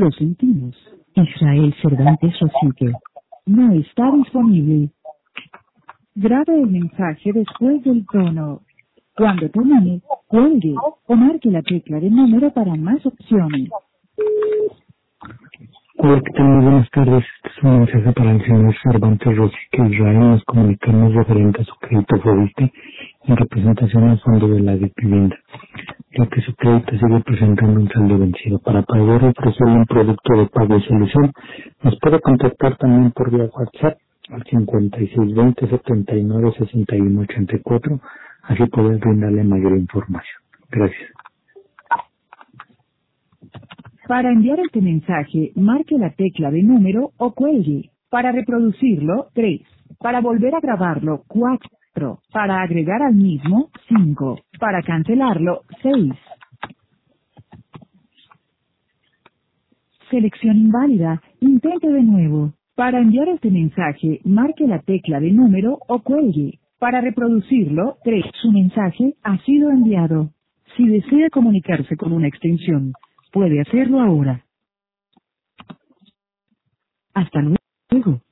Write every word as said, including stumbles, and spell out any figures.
Lo sentimos. Israel Cervantes Rosique no está disponible. Grabe el mensaje después del tono. Cuando termine, cuelgue o marque la tecla de número para más opciones. Hola, ¿qué tal? Muy buenas tardes. Este es un mensaje para el señor Cervantes Rosique Israel. Nos comunicamos referente a su crédito Fobiste en representación al fondo de la vivienda, ya que su crédito sigue presentando un saldo vencido. Para poder ofrecerle un producto de pago y solución, nos puede contactar también por vía WhatsApp al cincuenta y seis veinte setenta y nueve sesenta y uno ochenta y cuatro, así poder brindarle mayor información. Gracias. Para enviar este mensaje, marque la tecla de número o cuelgue. Para reproducirlo, tres. Para volver a grabarlo, cuatro. Para agregar al mismo, cinco. Para cancelarlo, seis. Selección inválida. Intente de nuevo. Para enviar este mensaje, marque la tecla de número o cuelgue. Para reproducirlo, tres. Su mensaje ha sido enviado. Si desea comunicarse con una extensión, puede hacerlo ahora. Hasta luego.